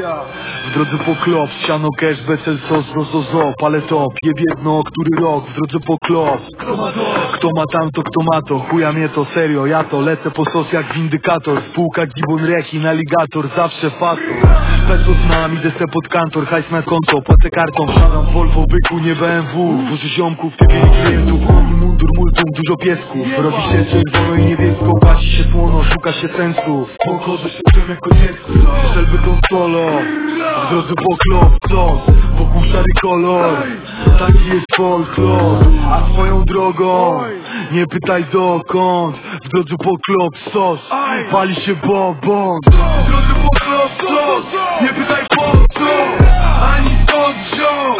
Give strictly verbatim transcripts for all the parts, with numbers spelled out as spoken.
W drodze po klop, siano cash, becel sos, rozozo, palę top, jeb jedno, który rok, w drodze po klop. Kto ma tamto, kto ma to, chuja mnie to, serio, ja to lecę po sos jak windykator. Spółka Gibon Rekin, aligator, zawsze fato. Pesos mam, idę se pod kantor, hajs na konto, płacę kartą. Wsiadam Volvo, byku, nie B M W. Dużo ziomków, typień klientów, oni mundur, multum, dużo piesków. Robi się czerwono i niebiesko, gasi się słono, szuka się sensu. Pochodzę się czym jako dziecko, strzelby konsolo. W drodze po klop, sos, wokół szary kolor. Taki jest folklor, a swoją drogą nie pytaj dokąd. W drodze po klop, sos, pali się bobon. W drodze po klop, sos, nie pytaj po co, ani skąd wziął.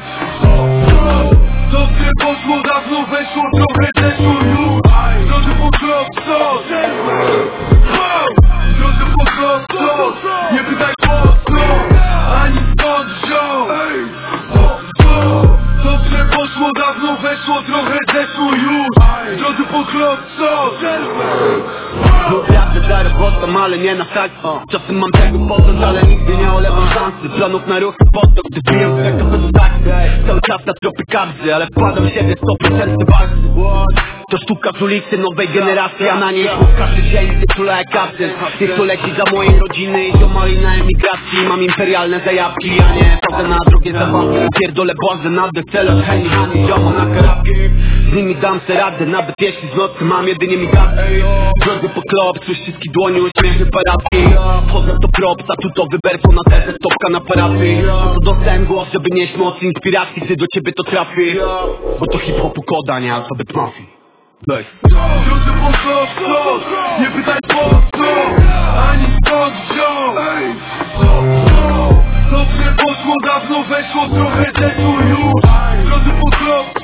To w grę poszło, dawno weszło, trochę zeszło już. W drodze po klop, sos, w drodze po klop, sos, nie pytaj po co, ani skąd wziął. To w grę poszło, dawno weszło, trochę zeszło już. W drodze po klop, sos. Jadę za robotą, ale nie na salto. Czasem mam tego potem, ale nigdy nie olewam szansy. Planów na ruchy potok, gdy biję w tego bez taksy. Cały czas na tropy kabzy, ale wkładam w siebie sto procent walki. To sztuka z ulicy nowej generacji, a na niej każdy dzień tytula jak absent. Niech to leci za mojej rodziny i ziomali na emigracji. Mam imperialne zajawki, a nie chodzę na drogie zabawki. Pierdolę błazę na decelach, hej, hani, ziomo na karabki. Z nimi dam se radę, nawet jeśli z nocy mam jedynie migawki. Drodzy po klop, słysz wszystkich dłoni, uśmiechy parapki. Wchodzę to props, a tu to wyberwo na tezę, stopka na parapii. Po to dostałem głos, żeby nieść moc inspiracji, gdy do ciebie to trafi. Bo to hip-hopu koda, nie alfabet mafii. Daj. W drodze po klop, sos, nie pytaj po co, ani skąd wziął. To w grę poszło, dawno weszło, trochę zeszło już. W drodze po klop,